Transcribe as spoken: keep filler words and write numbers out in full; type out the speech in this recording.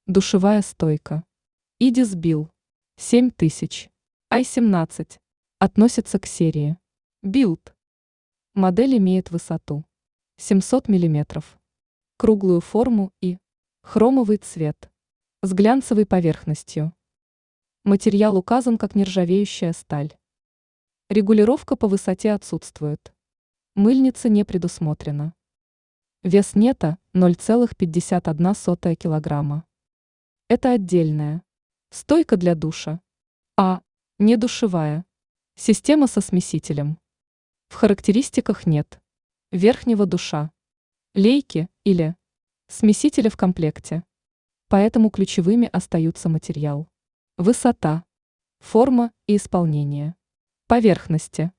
Душевая стойка. Идис-Билл. семь тысяч. ай семнадцать. Относится к серии Build. Модель имеет высоту семьсот миллиметров, круглую форму и хромовый цвет с глянцевой поверхностью. Материал указан как нержавеющая сталь. Регулировка по высоте отсутствует. Мыльница не предусмотрена. Вес нета ноль целых пятьдесят одна сотая килограмма. Это отдельная стойка для душа, а не душевая. Система со смесителем. В характеристиках нет верхнего душа, лейки или смесителя в комплекте. Поэтому ключевыми остаются материал, высота, форма и исполнение. Поверхности.